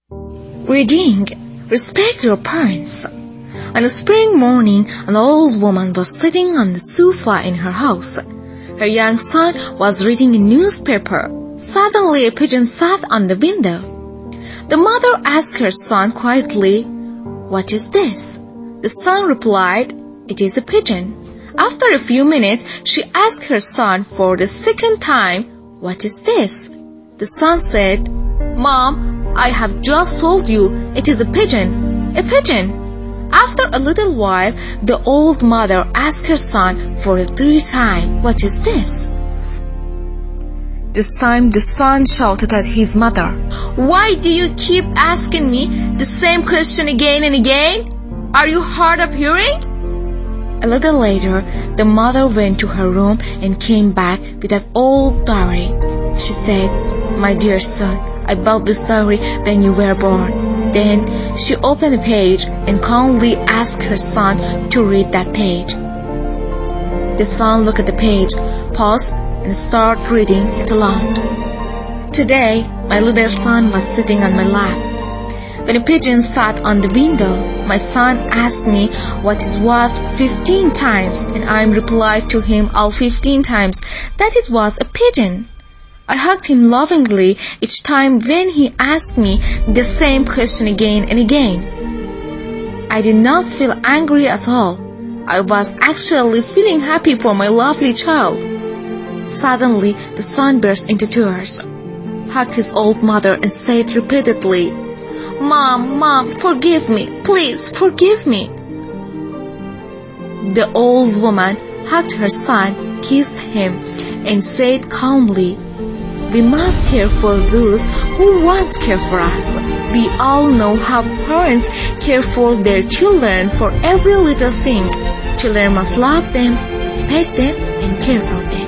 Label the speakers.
Speaker 1: Reading. Respect your parents. On a spring morning, an old woman was sitting on the sofa in her house. Her young son was reading a newspaper. Suddenly, a pigeon sat on the window. The mother asked her son quietly, "What is this?" The son replied, "It is a pigeon." After a few minutes, she asked her son for the second time, "What is this?" The son said, "Mom, I have just told you it is a pigeon, a pigeon." After a little while, the old mother asked her son for the third time, "What is this?" This time the son shouted at his mother, "Why do you keep asking me the same question again and again? Are you hard of hearing?" A little later, the mother went to her room and came back with an old diary. She said, "My dear son, I bought this diary when you were born." Then she opened a page and calmly asked her son to read that page. The son looked at the page, paused, and started reading it aloud. Today, my little son was sitting on my lap. When a pigeon sat on the window, my son asked me what it was 15 times, and I replied to him all 15 times that it was a pigeon. I hugged him lovingly each time when he asked me the same question again and again. I did not feel angry at all. I was actually feeling happy for my lovely child. Suddenly, the son burst into tears, hugged his old mother and said repeatedly, Mom, forgive me, please forgive me." The old woman hugged her son, kissed him, and said calmly, "We must care for those who once care for us. We all know how parents care for their children for every little thing. Children must love them, respect them, and care for them."